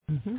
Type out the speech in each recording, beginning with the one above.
Mm-hmm.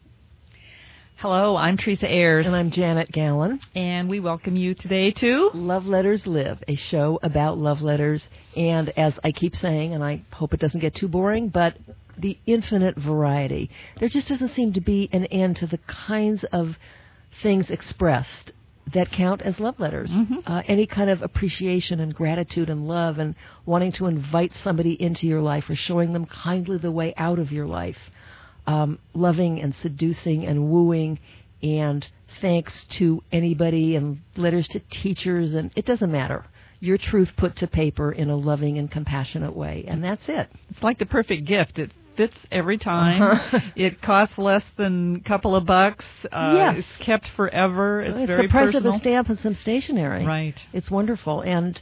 Hello, I'm Teresa Ayers. And I'm Janet Gallen. And we welcome you today to Love Letters Live, a show about love letters. And as I keep saying, and I hope it doesn't get too boring, but the infinite variety. There just doesn't seem to be an end to the kinds of things expressed that count as love letters. Mm-hmm. Any kind of appreciation and gratitude and love and wanting to invite somebody into your life or showing them kindly the way out of your life. Loving and seducing and wooing, and thanks to anybody, and letters to teachers, and it doesn't matter. Your truth put to paper in a loving and compassionate way, and that's it. It's like the perfect gift. It fits every time. Uh-huh. It costs less than a couple of bucks. Yes. It's kept forever. It's very the price personal. of a stamp and some stationery. Right. It's wonderful. And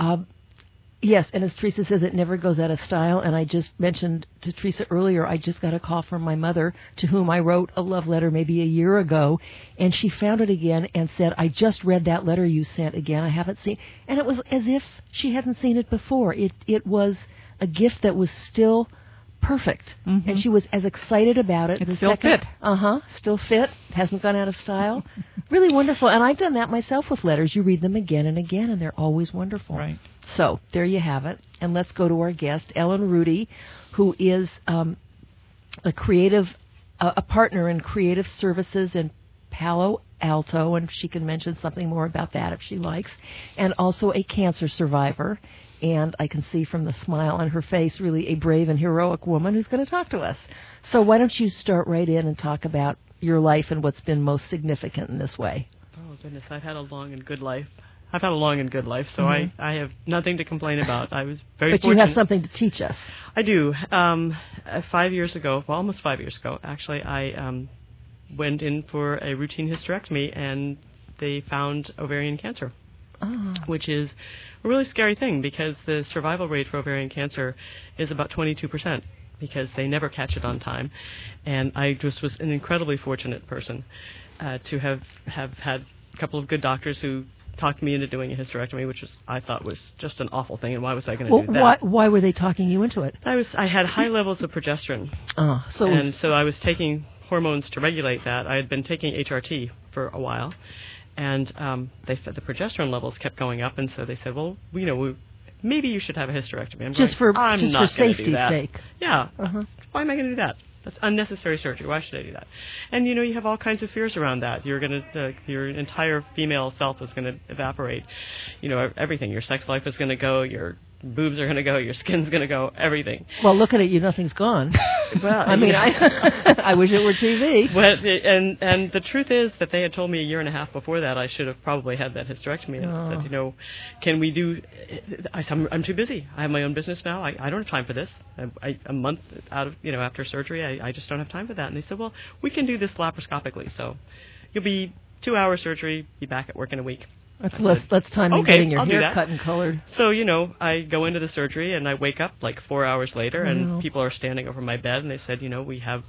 yes, and as Teresa says, it never goes out of style. And I just mentioned to Teresa earlier, I just got a call from my mother, to whom I wrote a love letter maybe a year ago, and she found it again and said, I just read that letter you sent again. I haven't seen. And it was as if she hadn't seen it before. It was a gift that was still perfect. Mm-hmm. And she was as excited about it. It's still fit. Still fit. Hasn't gone out of style. Really wonderful. And I've done that myself with letters. You read them again and again, and they're always wonderful. Right. So there you have it. And let's go to our guest, Ellen Rudy, who is a partner in creative services in Palo Alto, and she can mention something more about that if she likes, and also a cancer survivor. And I can see from the smile on her face, really a brave and heroic woman who's going to talk to us. So why don't you start right in and talk about your life and what's been most significant in this way? Oh, goodness, I've had a long and good life. So Mm-hmm. I have nothing to complain about. I was very But fortunate. you have something to teach us. I do. 5 years ago, well, almost 5 years ago, actually, I went in for a routine hysterectomy, and they found ovarian cancer. Which is a really scary thing, because the survival rate for ovarian cancer is about 22%, because they never catch it on time. And I just was an incredibly fortunate person to have had a couple of good doctors who talked me into doing a hysterectomy, which I thought was just an awful thing, and why was I going to do that? Why were they talking you into it? I had high levels of progesterone, so I was taking hormones to regulate that. I had been taking HRT for a while. And they said the progesterone levels kept going up, and so they said, well, maybe you should have a hysterectomy. I'm not for going to do safety's that. sake. Yeah. Uh-huh. Why am I going to do that? That's unnecessary surgery. Why should I do that? And, you have all kinds of fears around that. Your entire female self is going to evaporate. Everything. Your sex life is going to go. Your boobs are going to go. Your skin's going to go. Everything. Well, looking at you, nothing's gone. Well, I wish it were TV. But and the truth is that they had told me a year and a half before that I should have probably had that hysterectomy. And I said, can we do? I'm too busy. I have my own business now. I don't have time for this. A month out of after surgery, I just don't have time for that. And they said, well, we can do this laparoscopically. So you'll be 2-hour surgery. Be back at work in a week. That's less time than getting your hair cut and colored. So, I go into the surgery, and I wake up like 4 hours later, and people are standing over my bed, and they said, we have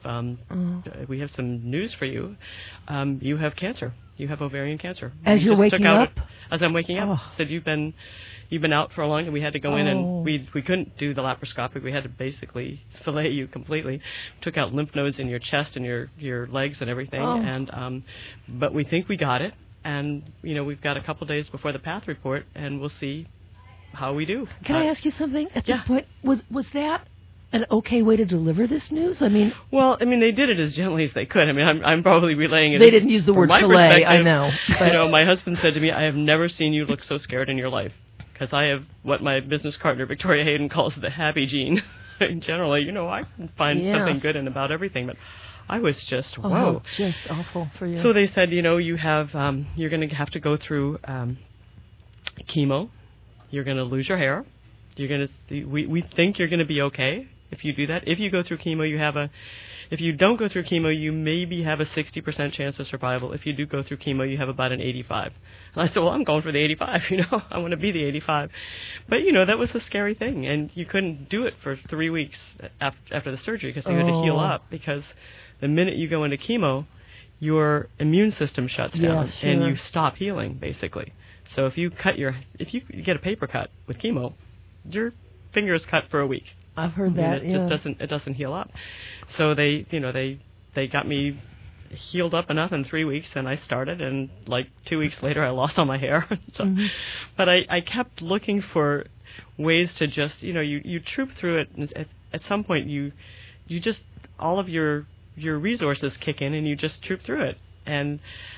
some news for you. You have cancer. You have ovarian cancer. As you're waking up? As I'm waking up. Said, you've been out for a long, and we had to go in, and we couldn't do the laparoscopic. We had to basically fillet you completely. Took out lymph nodes in your chest and your legs and everything, and but we think we got it. And, we've got a couple days before the path report, and we'll see how we do. Can I ask you something? At this point, was that an okay way to deliver this news? Well, they did it as gently as they could. I'm probably relaying it. They didn't use the word fillet, I know. But my husband said to me, I have never seen you look so scared in your life, because I have what my business partner, Victoria Hayden, calls the happy gene. Generally, I can find something good in about everything, but I was just, whoa. Just awful for you. So they said, you have, you're going to have to go through chemo. You're going to lose your hair. We think you're going to be okay if you do that. If you go through chemo, if you don't go through chemo, you maybe have a 60% chance of survival. If you do go through chemo, you have about an 85. And I said, well, I'm going for the 85, I want to be the 85. But, that was a scary thing. And you couldn't do it for 3 weeks after the surgery, because you had to heal up, because the minute you go into chemo, your immune system shuts down and you stop healing, basically. So if you get a paper cut with chemo, your finger is cut for a week. I've heard that. It just doesn't heal up. So they they got me healed up enough in 3 weeks, and I started, and like 2 weeks later I lost all my hair. So, but I kept looking for ways to just, you troop through it, and at some point you just, all of your resources kick in, and you just troop through it, and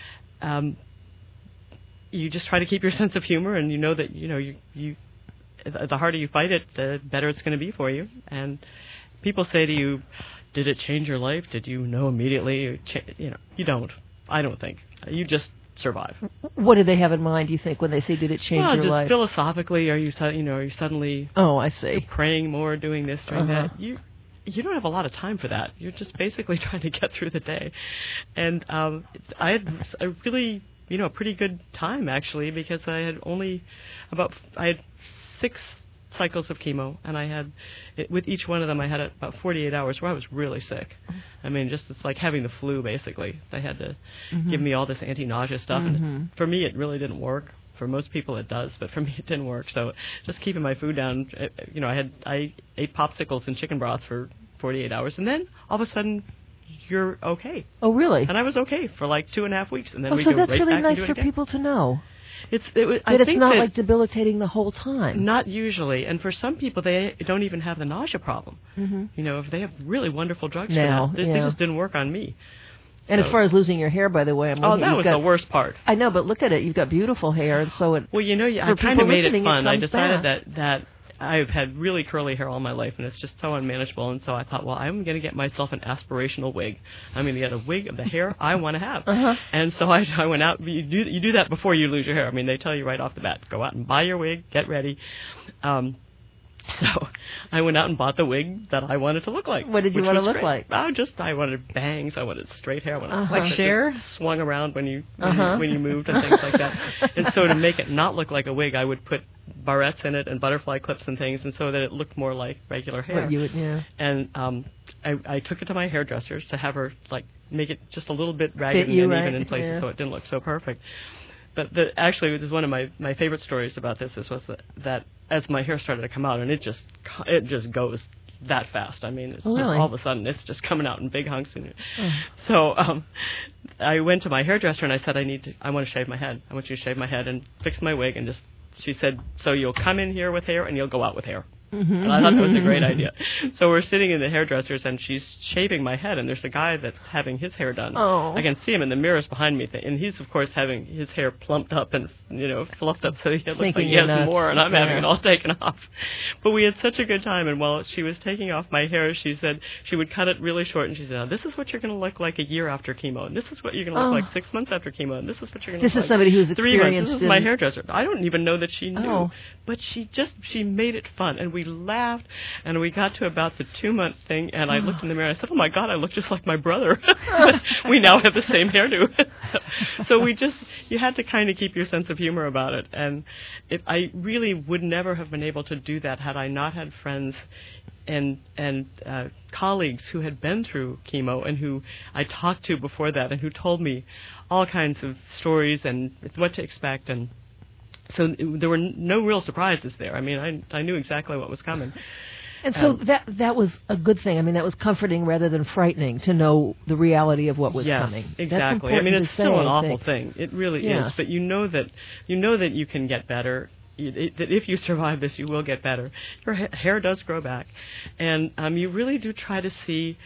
you just try to keep your sense of humor, and you know that you the harder you fight it, the better it's going to be for you. And people say to you, did it change your life? Did you know immediately? You don't. I don't think. You just survive. What do they have in mind, do you think, when they say, did it change your just life? Philosophically, are you suddenly I see. praying more, doing this, doing that? You don't have a lot of time for that. You're just basically trying to get through the day. And I had a really, a pretty good time, actually, because I had 6 cycles of chemo, and with each one of them I had about 48 hours where I was really sick. I mean, it's like having the flu, basically. They had to give me all this anti-nausea stuff, and for me it really didn't work. For most people it does, but for me it didn't work. So just keeping my food down, I ate popsicles and chicken broth for 48 hours, and then all of a sudden you're okay. Oh, really? And I was okay for like 2.5 weeks, and then we so go that's right really back nice and do it for again. people to know. It's It's not like debilitating the whole time. Not usually, and for some people they don't even have the nausea problem. If they have really wonderful drugs Now, for that, they just didn't work on me. And as far as losing your hair, by the way, that was the worst part. I know, but look at it. You've got beautiful hair, and so it. Well, I for kind of made it listening, fun. I comes decided back. that I've had really curly hair all my life, and it's just so unmanageable. And so I thought, well, I'm going to get myself an aspirational wig. I'm going to get a wig of the hair I want to have. And so I went out. You do that before you lose your hair. I mean, they tell you right off the bat, go out and buy your wig, get ready. So I went out and bought the wig that I wanted to look like. What did you want to look like? I wanted bangs. I wanted straight hair. I wanted like Cher? swung around when you moved and things like that. And so to make it not look like a wig, I would put barrettes in it and butterfly clips and things, and so that it looked more like regular hair. What you would, yeah. And I took it to my hairdressers to have her make it just a little bit ragged and uneven in places, so it didn't look so perfect. But actually, this is one of my favorite stories about this. Was that as my hair started to come out, and it just goes that fast. I mean, it's just all of a sudden it's just coming out in big hunks. So I went to my hairdresser and I said, I want to shave my head. I want you to shave my head and fix my wig. And she said, so you'll come in here with hair and you'll go out with hair. And I thought that was a great idea. So we're sitting in the hairdressers, and she's shaving my head, and there's a guy that's having his hair done. I can see him in the mirrors behind me, and he's, of course, having his hair plumped up and, fluffed up so it looks like he has more, and I'm having it all taken off. But we had such a good time, and while she was taking off my hair, she said she would cut it really short, and she said, now, this is what you're going to look like a year after chemo, and this is what you're going to look like 6 months after chemo, and this is what you're going to look like. This is somebody who's 3 months. experienced. This is my hairdresser. I don't even know that she knew, but she made it fun, and we laughed. And we got to about the 2-month thing, and I looked in the mirror and I said, oh, my God, I look just like my brother. We now have the same hairdo. So you had to kind of keep your sense of humor about it. And I really would never have been able to do that had I not had friends and colleagues who had been through chemo and who I talked to before that and who told me all kinds of stories and what to expect. And so there were no real surprises there. I mean, I knew exactly what was coming. And so that was a good thing. I mean, that was comforting rather than frightening to know the reality of what was coming. Yes, exactly. That's important I mean, it's still an awful thing. It really is. But you know that you can get better. That if you survive this, you will get better. Your hair does grow back, and you really do try to see.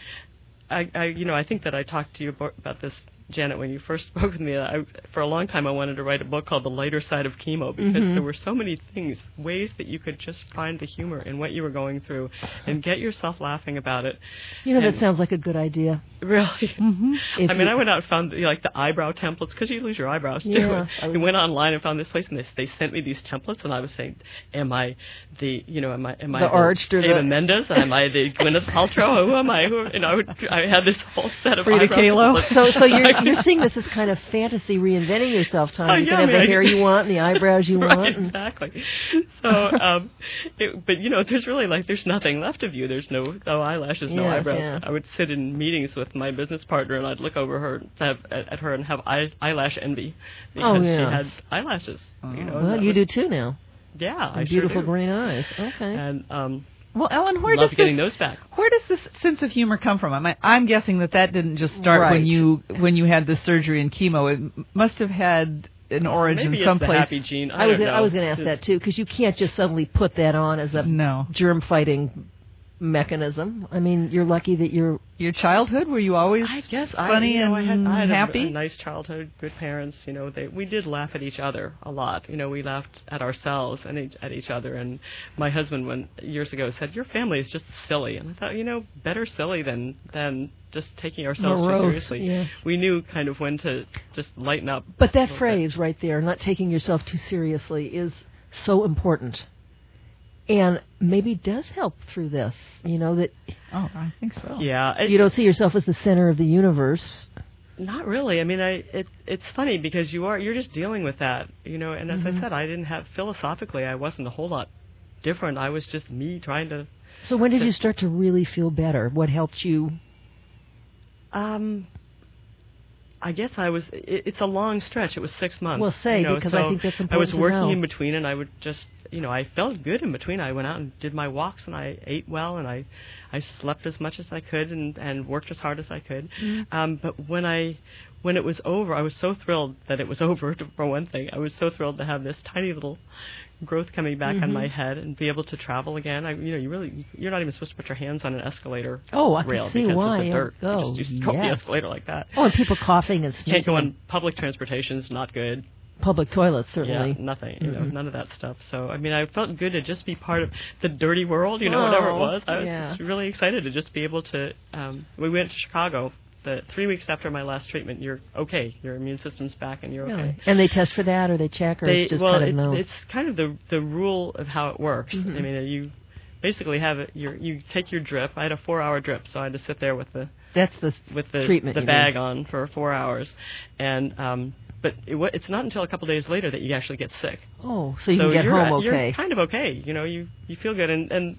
I think that I talked to you about this, Janet, when you first spoke with me. For a long time I wanted to write a book called The Lighter Side of Chemo, because there were so many things, ways that you could just find the humor in what you were going through and get yourself laughing about it. That sounds like a good idea. Really? I mean, I went out and found the eyebrow templates, because you lose your eyebrows too. Yeah. I went online and found this place, and they sent me these templates, and I was saying, am I the arched or Eva Mendes? Am I the Gwyneth Paltrow? Who am I? I had this whole set of Frida eyebrow Kahlo. templates. So you're seeing this as kind of fantasy reinventing yourself, Tom. You can have the hair you want and the eyebrows you want. Right, exactly. So, but there's really there's nothing left of you. There's no eyelashes, no eyebrows. Yeah. I would sit in meetings with my business partner, and I'd look over her at her and have eyelash envy because she had eyelashes. Well, you do too now. Yeah, I beautiful sure do. green eyes. Okay. And Well, Ellen, where love does getting those back. Where does this sense of humor come from? I'm guessing that didn't just start Right. when you had the surgery and chemo. It must have had an origin Maybe someplace. It's the happy gene. I was going to ask that too, because you can't just suddenly put that on as a No. germ fighting mechanism. I mean, you're lucky that Your childhood, were you always I guess funny I had happy? a nice childhood, good parents. We did laugh at each other a lot. We laughed at ourselves and at each other. And my husband, years ago, said, "Your family is just silly." And I thought, better silly than just taking ourselves too seriously. Yeah. We knew kind of when to just lighten up. But that phrase right there, not taking yourself too seriously, is so important. And maybe does help through this, that Oh, I think so. Yeah. you don't see yourself as the center of the universe. Not really. I mean, it's funny because you're just dealing with that, and as I said, I didn't have, philosophically, I wasn't a whole lot different. I was just me trying to. So when did you start to really feel better? What helped you? I guess it's a long stretch. It was 6 months. Well, because I think that's important I was working to know. in between, and I would just, I felt good in between. I went out and did my walks, and I ate well, and I slept as much as I could, and worked as hard as I could. Mm-hmm. But when it was over, I was so thrilled that it was over. For one thing, I was so thrilled to have this tiny little growth coming back on my head and be able to travel again. You're not even supposed to put your hands on an escalator Oh, I rail can see because why. of the dirt. Oh, You just go up the escalator like that. Oh, and people coughing and sneezing. Can't go on public transportation. Is not good. Public toilets, certainly. Yeah, nothing. None of that stuff. So, I mean, I felt good to just be part of the dirty world, whatever it was. I was just really excited to just be able to. We went to Chicago. 3 weeks after my last treatment, you're okay. Your immune system's back, and you're okay. Really? And they test for that, or they check, or it's just kind of known? It's kind of the rule of how it works. Mm-hmm. I mean, you basically have it. You take your drip. I had a 4-hour drip, so I had to sit there with the treatment, the bag on for 4 hours, and but it's not until a couple days later that you actually get sick. Oh, so you can get home okay. You're kind of okay. You feel good, and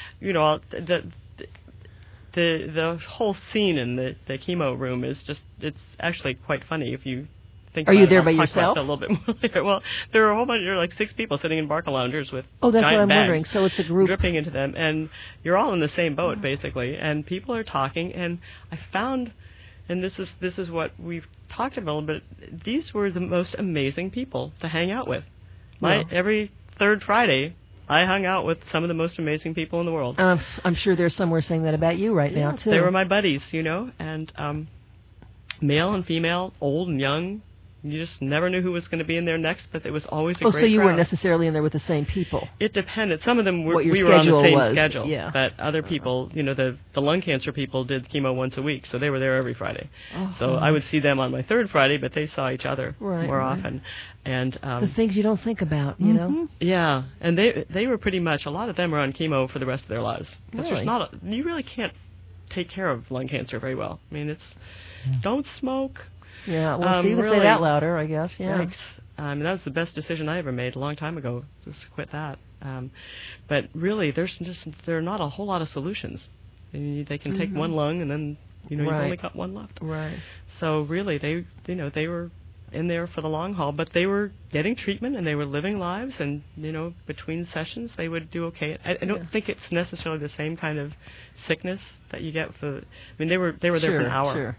the whole scene in the chemo room is it's actually quite funny if you think. Are about you it. there I'll by talk yourself? About that a little bit more later. Well, there are a whole bunch. There are like 6 people sitting in Barca loungers with that's giant what I'm bags wondering. So it's a group dripping into them, and you're all in the same boat basically. And people are talking, and I found, and this is what we've talked about a little bit. These were the most amazing people to hang out with. Every third Friday, I hung out with some of the most amazing people in the world. I'm sure there's somewhere saying that about you right now, too. They were my buddies, and male and female, old and young. You just never knew who was going to be in there next, but it was always a great crowd. So you weren't necessarily in there with the same people? It depended. Some of them we were on the same was. schedule. Yeah. But other people, the lung cancer people did chemo once a week, so they were there every Friday. So I would see them on my third Friday, but they saw each other more often. And the things you don't think about, you know? Yeah, and they were pretty much, a lot of them are on chemo for the rest of their lives. Really? You really can't take care of lung cancer very well. I mean, don't smoke. Yeah, well, so you can say that louder, I guess. Yeah. Thanks. That was the best decision I ever made a long time ago, just to quit that. But really, there are not a whole lot of solutions. They can take one lung, and then you've only got one left. Right. So really, they were in there for the long haul, but they were getting treatment and they were living lives, and between sessions they would do okay. I don't think it's necessarily the same kind of sickness that you get for. I mean, they were there for an hour. Sure.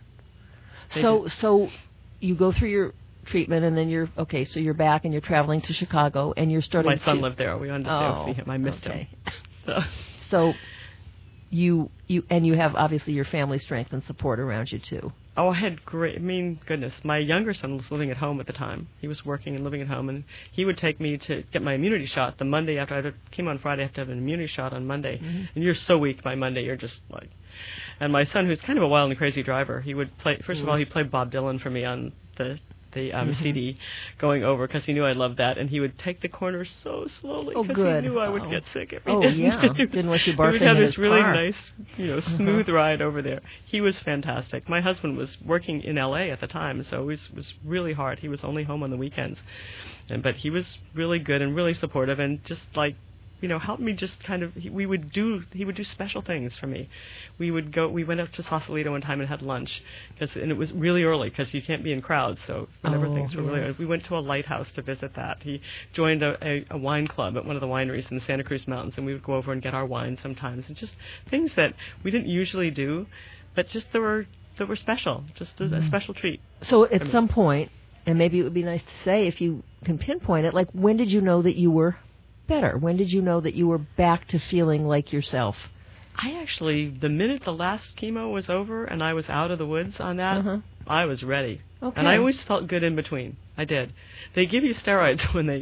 So you go through your treatment, and then you're okay. So you're back, and you're traveling to Chicago, and you're starting. My son lived there. We wanted to see him. I missed him. So you have obviously your family strength and support around you too. Oh, I had great. I mean, goodness, my younger son was living at home at the time. He was working and living at home, and he would take me to get my immunity shot the Monday after I came on Friday. I have to have an immunity shot on Monday, and you're so weak by Monday. You're just like. And my son, who's kind of a wild and crazy driver, he would play. First of all, he played Bob Dylan for me on the CD going over because he knew I loved that, and he would take the corners so slowly because he knew I would get sick if he didn't. Yeah. Didn't want you barfing in his car. We would have this really nice, smooth ride over there. He was fantastic. My husband was working in L.A. at the time, so it was really hard. He was only home on the weekends, but he was really good and really supportive, and just like, help me just kind of, he would do special things for me. We went up to Sausalito one time and had lunch, and it was really early because you can't be in crowds, so whenever things were really early. We went to a lighthouse to visit that. He joined a wine club at one of the wineries in the Santa Cruz Mountains, and we would go over and get our wine sometimes, and just things that we didn't usually do, but just that were special, just a special treat. So at some point, and maybe it would be nice to say if you can pinpoint it, like when did you know that you were better? When did you know that you were back to feeling like yourself? I actually, the minute the last chemo was over and I was out of the woods on that, I was ready. Okay. And I always felt good in between. I did. They give you steroids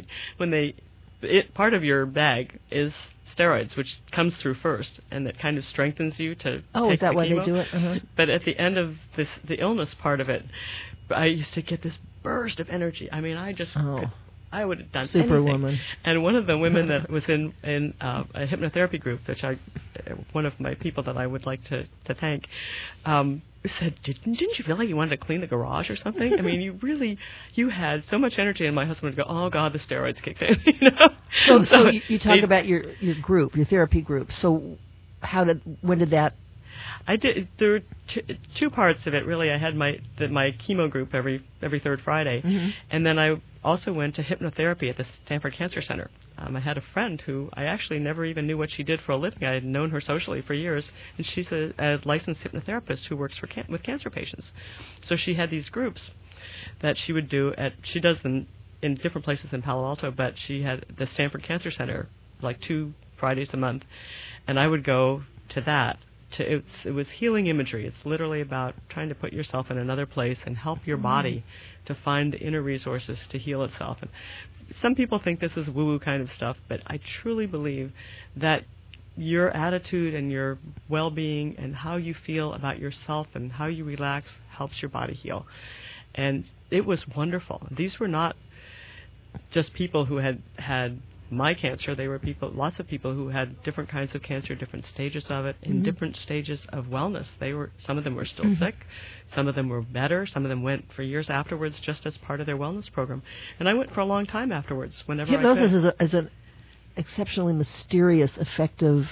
part of your bag is steroids, which comes through first, and that kind of strengthens you to take is that the why chemo. they do it? But at the end of the illness part of it, I used to get this burst of energy. I mean, I would have done Superwoman. anything. And one of the women that was in a hypnotherapy group, one of my people that I would like to thank, said, didn't you feel like you wanted to clean the garage or something? I mean, you had so much energy, and my husband would go, oh God, the steroids kicked in. So you talk about your group, your therapy group. So when did that? I did. There were two parts of it really. I had my chemo group every third Friday, and then I also went to hypnotherapy at the Stanford Cancer Center. I had a friend who I actually never even knew what she did for a living. I had known her socially for years, and she's a licensed hypnotherapist who works with cancer patients. So she had these groups that she would do she does them in different places in Palo Alto, but she had the Stanford Cancer Center like 2 Fridays a month, and I would go to that. It was healing imagery. It's literally about trying to put yourself in another place and help your body to find the inner resources to heal itself. And some people think this is woo-woo kind of stuff, but I truly believe that your attitude and your well-being and how you feel about yourself and how you relax helps your body heal. And it was wonderful. These were not just people who had my cancer. They were lots of people who had different kinds of cancer, different stages of it, in different stages of wellness. Some of them were still sick, some of them were better, some of them went for years afterwards just as part of their wellness program. And I went for a long time afterwards whenever Hypnosis I could. is an exceptionally mysterious, effective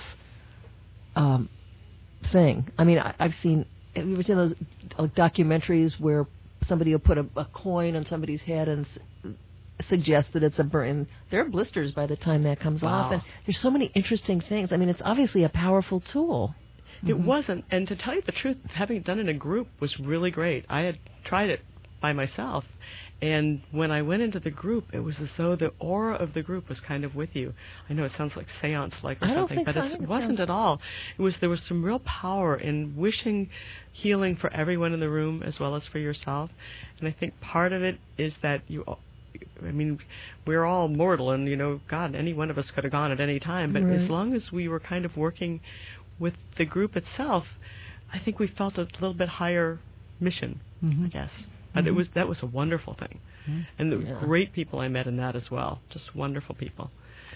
thing. I mean, have you ever seen those documentaries where somebody will put a coin on somebody's head and suggest that it's a burn? There are blisters by the time that comes off, and there's so many interesting things. I mean, it's obviously a powerful tool. It wasn't, and to tell you the truth, having it done in a group was really great. I had tried it by myself, and when I went into the group, it was as though the aura of the group was kind of with you. I know it sounds like seance-like or something, but it wasn't at all. There was some real power in wishing healing for everyone in the room as well as for yourself, and I think part of it is that we're all mortal, and, God, any one of us could have gone at any time. But as long as we were kind of working with the group itself, I think we felt a little bit higher mission, I guess. But that was a wonderful thing. And the great people I met in that as well, just wonderful people.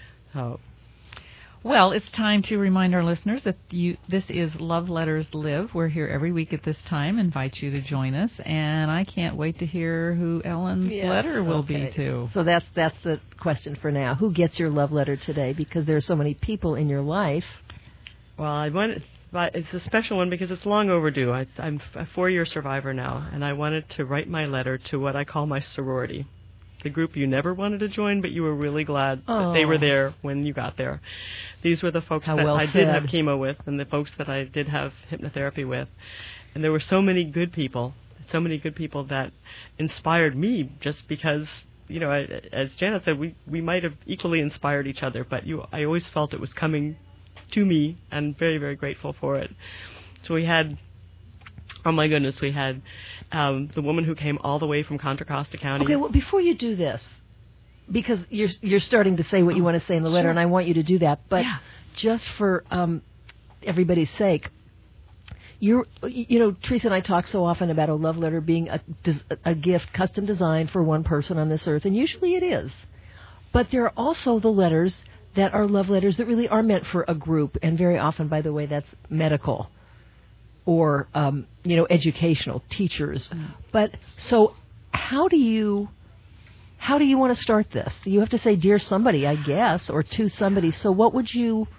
Well, it's time to remind our listeners that this is Love Letters Live. We're here every week at this time. Invite you to join us, and I can't wait to hear who Ellen's letter will be to. So that's the question for now. Who gets your love letter today? Because there are so many people in your life. Well, it's a special one because it's long overdue. I'm a 4-year survivor now, and I wanted to write my letter to what I call my sorority. The group you never wanted to join, but you were really glad that they were there when you got there. These were the folks that I did have chemo with and the folks that I did have hypnotherapy with. And there were so many good people that inspired me just because, as Janet said, we might have equally inspired each other, but I always felt it was coming to me and very, very grateful for it. So we had... Oh, my goodness, we had the woman who came all the way from Contra Costa County. Okay, well, before you do this, because you're starting to say what you want to say in the letter, and I want you to do that, but just for everybody's sake, Teresa and I talk so often about a love letter being a gift custom designed for one person on this earth, and usually it is. But there are also the letters that are love letters that really are meant for a group, and very often, by the way, that's medical. Or, educational, teachers. But, so how do you how do you want to start this? You have to say, dear somebody, I guess, or to somebody. So what would you...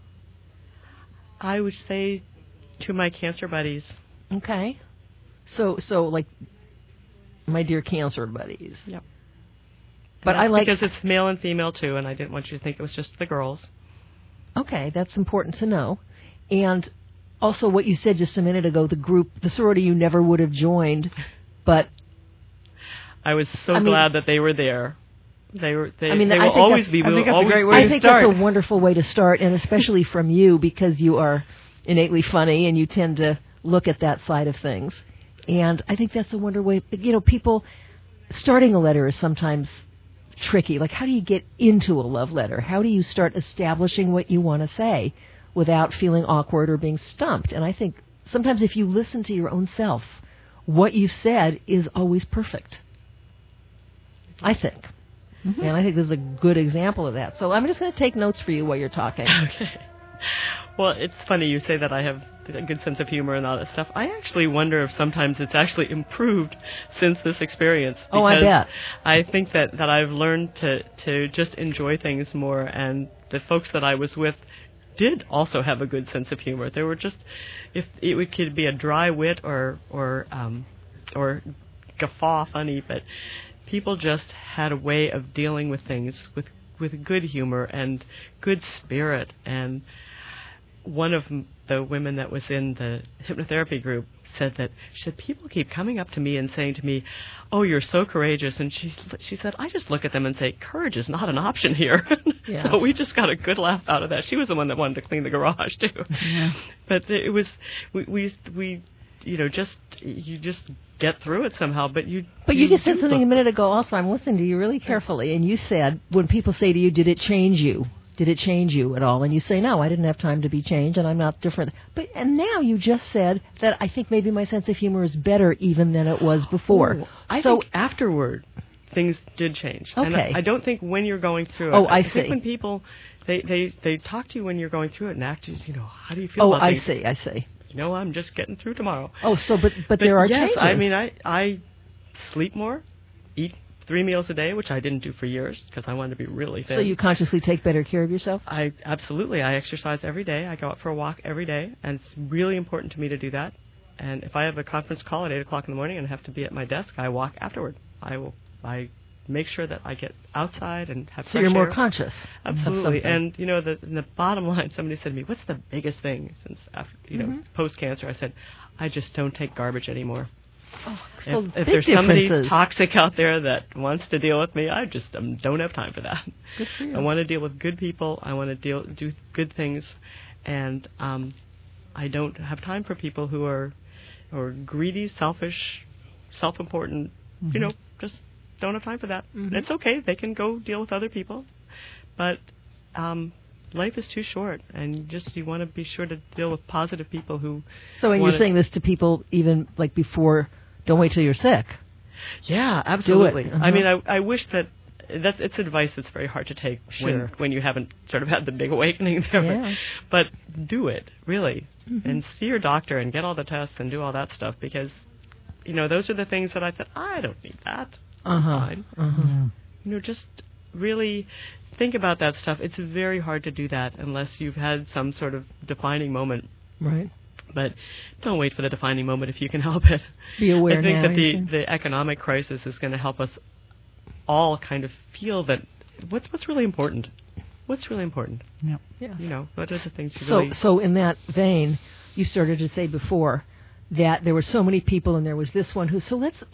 I would say to my cancer buddies. Okay. So like, my dear cancer buddies. Yep. But I like... Because it's male and female, too, and I didn't want you to think it was just the girls. Okay, that's important to know. And also what you said just a minute ago, the sorority you never would have joined, but... I was so glad that they were there. They will always be. I think that's a great way to start. I think that's a wonderful way to start, and especially from you, because you are innately funny and you tend to look at that side of things. And I think that's a wonderful way. People starting a letter is sometimes tricky. Like, how do you get into a love letter? How do you start establishing what you want to say without feeling awkward or being stumped? And I think sometimes if you listen to your own self, what you've said is always perfect. I think. Mm-hmm. And I think this is a good example of that. So I'm just going to take notes for you while you're talking. Okay. Well, it's funny you say that I have a good sense of humor and all that stuff. I actually wonder if sometimes it's actually improved since this experience. Oh, I bet. I think that I've learned to just enjoy things more, and the folks that I was with did also have a good sense of humor. They were just, if it could be a dry wit or guffaw funny, but people just had a way of dealing with things with good humor and good spirit. And one of the women that was in the hypnotherapy group said that people keep coming up to me and saying to me, "Oh, you're so courageous." And she said, I just look at them and say, courage is not an option here. Yeah. So we just got a good laugh out of that. She was the one that wanted to clean the garage too. Yeah. But it was we you just get through it somehow. But you just said something a minute ago also. I'm listening to you really carefully, and you said, when people say to you, did it change you? Did it change you at all? And you say, no, I didn't have time to be changed, and I'm not different. And now you just said that I think maybe my sense of humor is better even than it was before. Oh, I think afterward, things did change. Okay. And I don't think when you're going through it. Oh, I see. I think when people, they talk to you when you're going through it and ask you, how do you feel about things? I see. I'm just getting through tomorrow. Oh, so, but there are changes. I mean, I sleep more, eat 3 meals a day, which I didn't do for years because I wanted to be really thin. So you consciously take better care of yourself? Absolutely. I exercise every day. I go out for a walk every day, and it's really important to me to do that. And if I have a conference call at 8 o'clock in the morning and have to be at my desk, I walk afterward. I make sure that I get outside and have fresh air. So you're more conscious. Absolutely. And, the bottom line, somebody said to me, what's the biggest thing since, post-cancer? I said, I just don't take garbage anymore. Oh, so if there's somebody toxic out there that wants to deal with me, I just don't have time for that. Good for you. I want to deal with good people. I want to do good things, and I don't have time for people who are greedy, selfish, self-important. Mm-hmm. Just don't have time for that. Mm-hmm. It's okay. They can go deal with other people, but life is too short, and you want to be sure to deal with positive people who. So, and you're saying this to people even like before. Don't wait till you're sick. Yeah, absolutely. Do it. Uh-huh. I mean, I wish it's advice that's very hard to take when you haven't sort of had the big awakening there. Yeah. But do it, really, mm-hmm. and see your doctor and get all the tests and do all that stuff, because, those are the things that I thought, I don't need that. Fine. Uh-huh. Just really think about that stuff. It's very hard to do that unless you've had some sort of defining moment. Right. But don't wait for the defining moment if you can help it. Be aware now. I think that the economic crisis is going to help us all kind of feel that what's really important. What's really important? Yep. Yeah. What are the things you really... So in that vein, you started to say before that there were so many people and there was this one who... So let's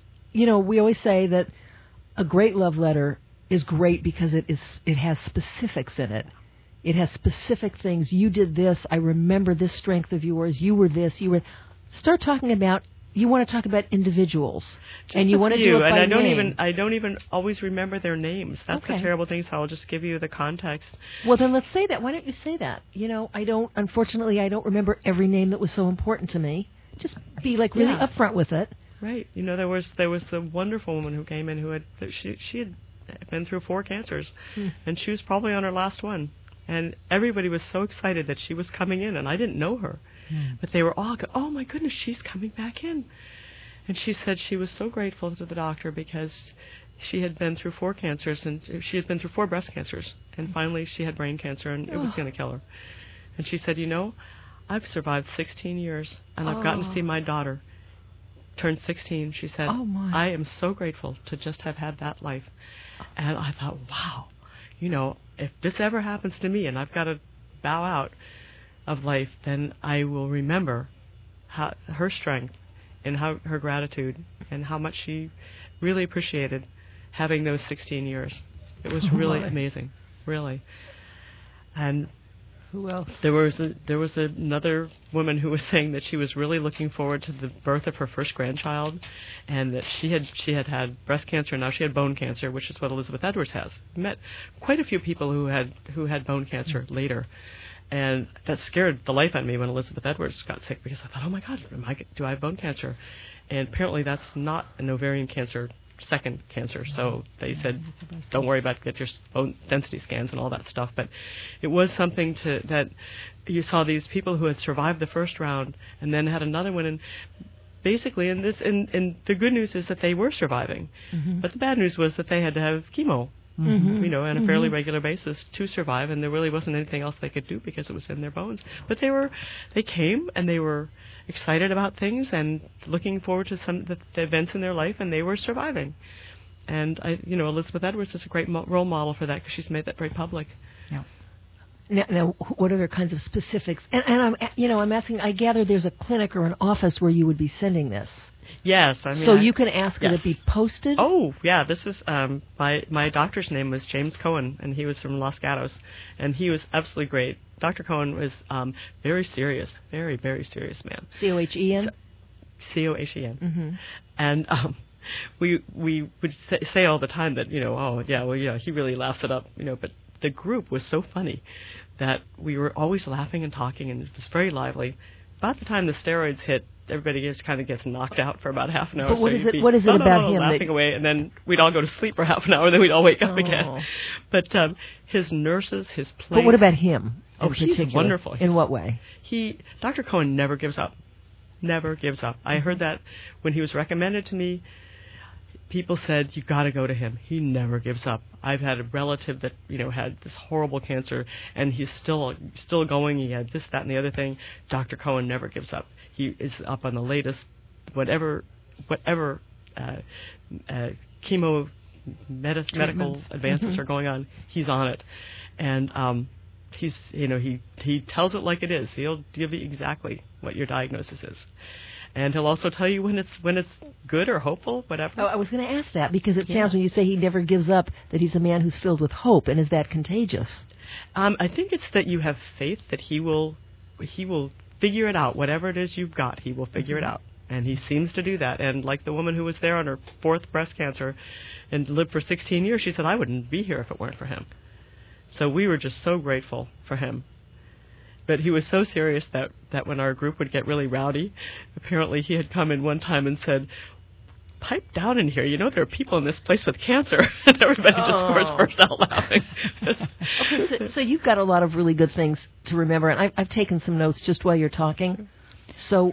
we always say that a great love letter is great because it has specifics in it. It has specific things. You did this. I remember this strength of yours. You were this. You were... Start talking about... You want to talk about individuals, and you want to do it by name. I don't even always remember their names. That's the terrible thing. So I'll just give you the context. Well, then let's say that. Why don't you say that? Unfortunately, I don't remember every name that was so important to me. Just be really upfront with it. Right. There was the wonderful woman who came in who had she had been through 4 cancers, and she was probably on her last one. And everybody was so excited that she was coming in, and I didn't know her. But they were all, oh, my goodness, she's coming back in. And she said she was so grateful to the doctor because she had been through 4 cancers, and she had been through 4 breast cancers, and finally she had brain cancer, and it was going to kill her. And she said, I've survived 16 years, and I've gotten to see my daughter turn 16. She said, I am so grateful to just have had that life. And I thought, wow, if this ever happens to me and I've got to bow out of life, then I will remember her strength and her gratitude and how much she really appreciated having those 16 years. It was really amazing, really. And who else? There was another woman who was saying that she was really looking forward to the birth of her first grandchild, and that she had breast cancer, and now she had bone cancer, which is what Elizabeth Edwards has. Met quite a few people who had bone cancer later, and that scared the life out of me when Elizabeth Edwards got sick, because I thought, oh my God, do I have bone cancer? And apparently that's not an ovarian cancer second cancer, so they said don't worry about get your bone density scans and all that stuff. But it was something that you saw these people who had survived the first round and then had another one, and basically and the good news is that they were surviving, but the bad news was that they had to have chemo on a fairly regular basis to survive, and there really wasn't anything else they could do because it was in their bones. But they came and they were excited about things and looking forward to some the events in their life, and they were surviving. And Elizabeth Edwards is a great role model for that, because she's made that very public. Yeah. Now, what other kinds of specifics? And I'm asking. I gather there's a clinic or an office where you would be sending this. Yes, so you can ask it to be posted. Oh, yeah. This is my doctor's name was James Cohen, and he was from Los Gatos, and he was absolutely great. Dr. Cohen was very serious, very, very serious man. Cohen. Cohen. And we would say all the time that he really laughs it up, but the group was so funny that we were always laughing and talking, and it was very lively. About the time the steroids hit, everybody just kind of gets knocked out for about half an hour. But what is it about him? Laughing away, and then we'd all go to sleep for half an hour, and then we'd all wake up again. But his nurses, his place. But what about him? He's wonderful. In what way? Dr. Cohen never gives up. Never gives up. I heard that when he was recommended to me. People said, you got to go to him. He never gives up. I've had a relative that, had this horrible cancer, and he's still going. He had this, that, and the other thing. Dr. Cohen never gives up. He is up on the latest, whatever chemo medical advances are going on. He's on it, and he's he tells it like it is. He'll give you exactly what your diagnosis is. And he'll also tell you when it's good or hopeful, whatever. Oh, I was going to ask that, because it sounds, when you say he never gives up, that he's a man who's filled with hope. And is that contagious? I think it's that you have faith that he will figure it out. Whatever it is you've got, he will figure it out. And he seems to do that. And like the woman who was there on her 4th breast cancer and lived for 16 years, she said, I wouldn't be here if it weren't for him. So we were just so grateful for him. But he was so serious that when our group would get really rowdy, apparently he had come in one time and said, pipe down in here. There are people in this place with cancer. And everybody just burst out laughing. Okay, so you've got a lot of really good things to remember. And I've taken some notes just while you're talking. So,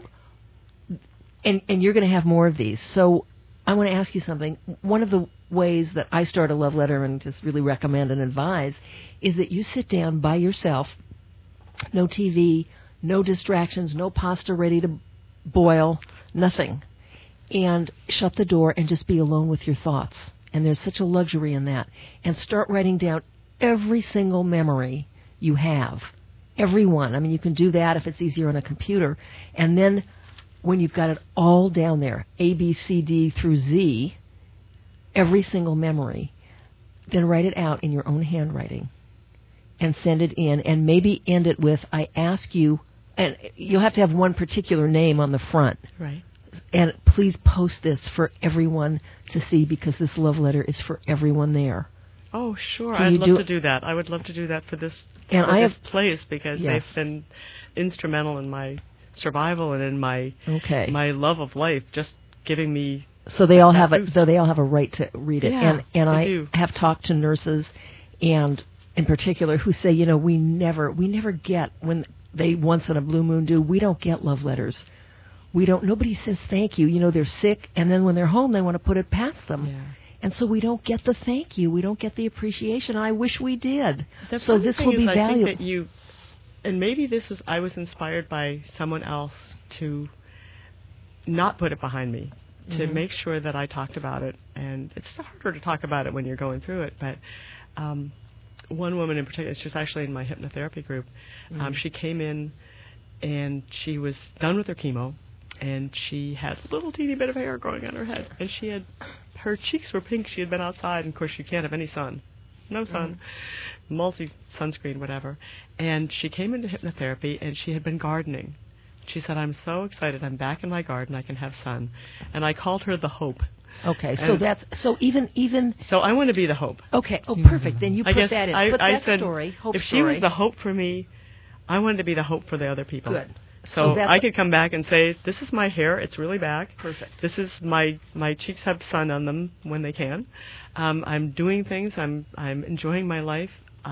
and you're going to have more of these. So I want to ask you something. One of the ways that I start a love letter and just really recommend and advise is that you sit down by yourself. No TV, no distractions, no pasta ready to boil, nothing. And shut the door and just be alone with your thoughts. And there's such a luxury in that. And start writing down every single memory you have. Every one. I mean, you can do that if it's easier on a computer. And then when you've got it all down there, A, B, C, D through Z, every single memory, then write it out in your own handwriting. And send it in, and maybe end it with, I ask you, and you'll have to have one particular name on the front. Right. And please post this for everyone to see, because this love letter is for everyone there. Oh, sure. I'd love to do that. I would love to do that for this place, because they've been instrumental in my survival and in my love of life, just giving me. So they all have a right to read it. Yeah, and I have talked to nurses, and in particular, who say, we never get, when they once in a blue moon do, we don't get love letters. Nobody says thank you. They're sick, and then when they're home, they want to put it past them. Yeah. And so we don't get the thank you. We don't get the appreciation. I wish we did. So this will be I valuable. think that and maybe I was inspired by someone else to not put it behind me, to make sure that I talked about it. And it's harder to talk about it when you're going through it. But one woman in particular, she was actually in my hypnotherapy group. She came in and she was done with her chemo, and she had a little teeny bit of hair growing on her head, and her cheeks were pink. She had been outside, and of course you can't have any sun. No sun, multi-sunscreen, whatever. And she came into hypnotherapy, and she had been gardening. She said, I'm so excited. I'm back in my garden. I can have sun. And I called her the Hope. Okay, so even. So I want to be the Hope. Okay, perfect. Then you put that in. Put that said, story, Hope if story. she was the Hope for me, I wanted to be the Hope for the other people. Good. So I could come back and say, this is my hair. It's really back. Perfect. This is my cheeks have sun on them when they can. I'm doing things. I'm enjoying my life.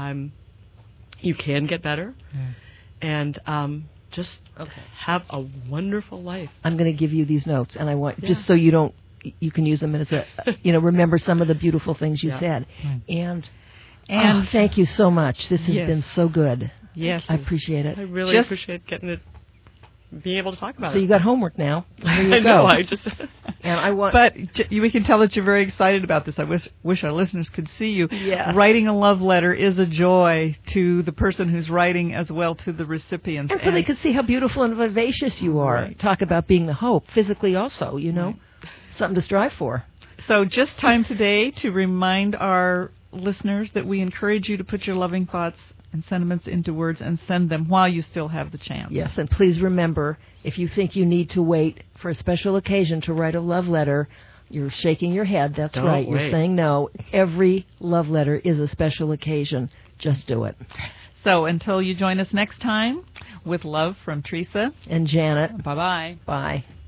You can get better. And just have a wonderful life. I'm going to give you these notes, and I want just so you can use them as remember some of the beautiful things you said. And thank you so much. This has been so good. Yes, I appreciate it. I really appreciate being able to talk about it. So you got homework now. Here you I go. know. I just. And but we can tell that you're very excited about this. I wish our listeners could see you. Yeah. Writing a love letter is a joy to the person who's writing, as well to the recipient. And so they could see how beautiful and vivacious you are. Right. Talk about being the Hope physically, also. Something to strive for. So just time today to remind our listeners that we encourage you to put your loving thoughts and sentiments into words and send them while you still have the chance. Yes, and please remember, if you think you need to wait for a special occasion to write a love letter, you're shaking your head. That's Don't right. wait. You're saying no. Every love letter is a special occasion. Just do it. So until you join us next time, with love from Teresa and Janet. Bye-bye. Bye.